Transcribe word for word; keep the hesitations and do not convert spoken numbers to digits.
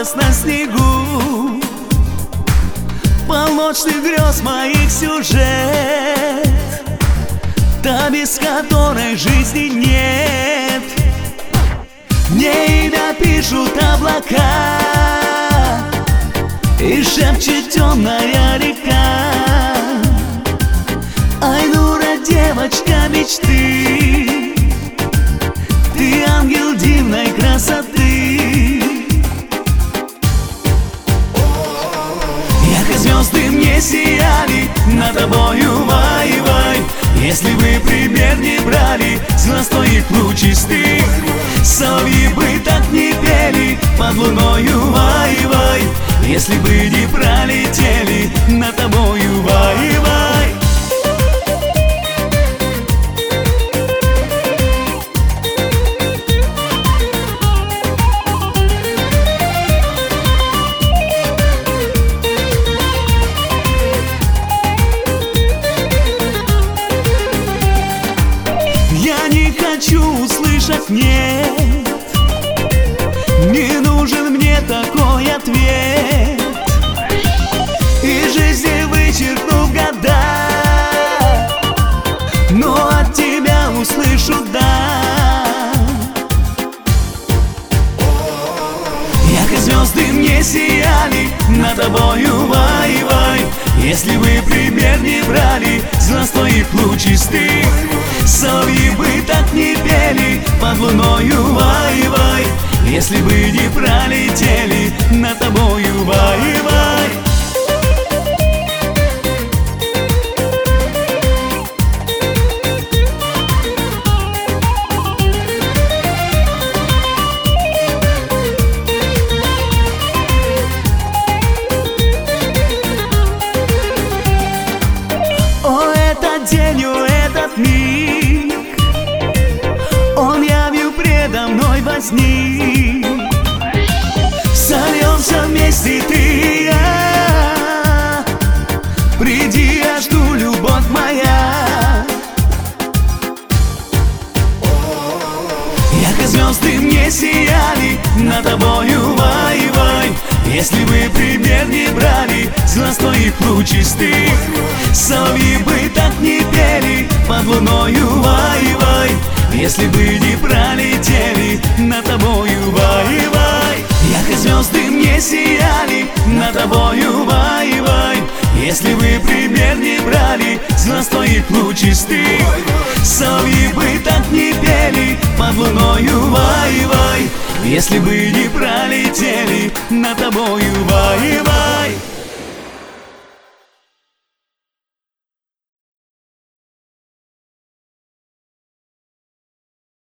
вырос на снегу. Полночных грез моих сюжет, та, без которой жизни нет. Мне имя пишут облака, и шепчет темная река: Айнура, девочка мечты, ты ангел дивной красоты. Ярко звезды мне сияли, над тобою вай-вай. Если бы пример не брали с глаз твоих лучистых, соловьи бы так не пели под луною вай-вай. Если бы не пролетели над тобою вай-вай. Я не хочу услышать «нет», не нужен мне такой ответ. Из жизни вычеркну года, но от тебя услышу «да». Ярко звезды мне сияли, над тобою вай-вай. Если бы пример не брали с глаз твоих лучистых, соловьи бы так не пели под луною вай-вай. Если бы не пролетели над тобою вай-вай. О, этот день, о, этот миг, он явью предо мной возник. Сольемся вместе ты и я, приди, я жду, любовь моя. Ярко звезды мне сияли, над тобою вай-вай. Если бы пример не брали с глаз твоих лучистых, соловьи бы так не пели под луною вай-вай. Если бы не пролетели над тобою вай-вай. Ярко звезды мне сияли, над тобою вай-вай. Если бы пример не брали с глаз твоих лучистых, соловьи бы так не пели под луною вай-вай. Если бы не пролетели над тобою вай-вай.